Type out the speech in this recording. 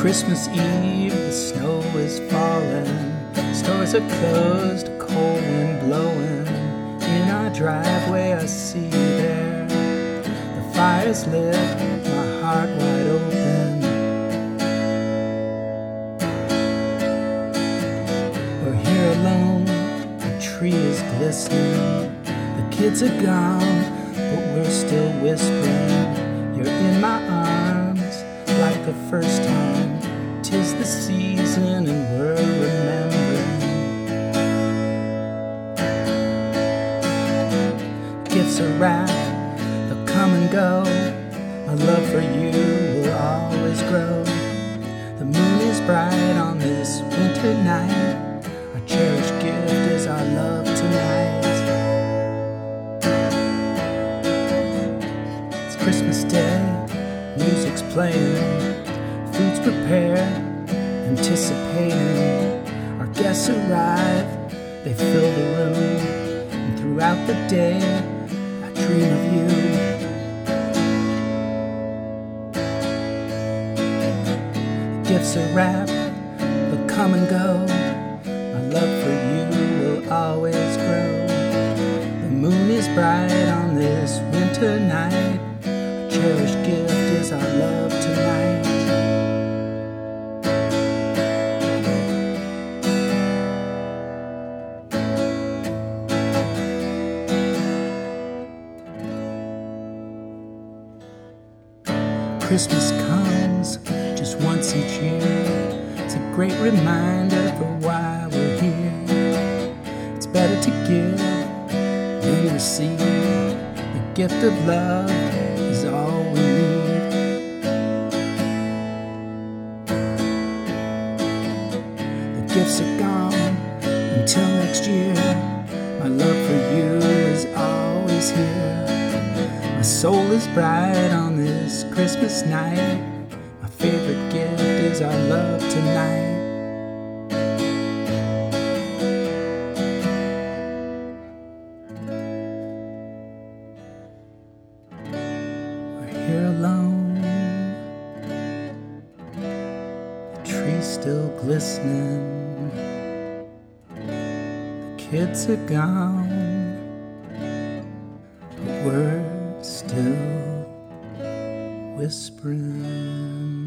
Christmas Eve, the snow is falling, stores are closed, a cold wind blowing. In our driveway I see you there, the fire's lit, my heart wide open. We're here alone, the tree is glistening, the kids are gone, but we're still whispering. You're in my arms like the first time. 'Tis the season and we're remembering. Gifts are wrapped, they'll come and go. My love for you will always grow. The moon is bright on this winter night. Our cherished gift is our love tonight. It's Christmas Day, music's playing, food's prepared, anticipating. Our guests arrive, they fill the room, and throughout the day, I dream of you. The gifts are wrapped, they'll come and go. My love for you will always grow. The moon is bright on this winter night. Our cherished gift is our love tonight. Christmas comes just once each year. It's a great reminder for why we're here. It's better to give than receive. The gift of love is all we need. The gifts are gone until next year. My love for you is always here. My soul is bright on this Christmas night. My favorite gift is our love tonight. We're here alone, the tree's still glistening, the kids are gone, but we're still whispering.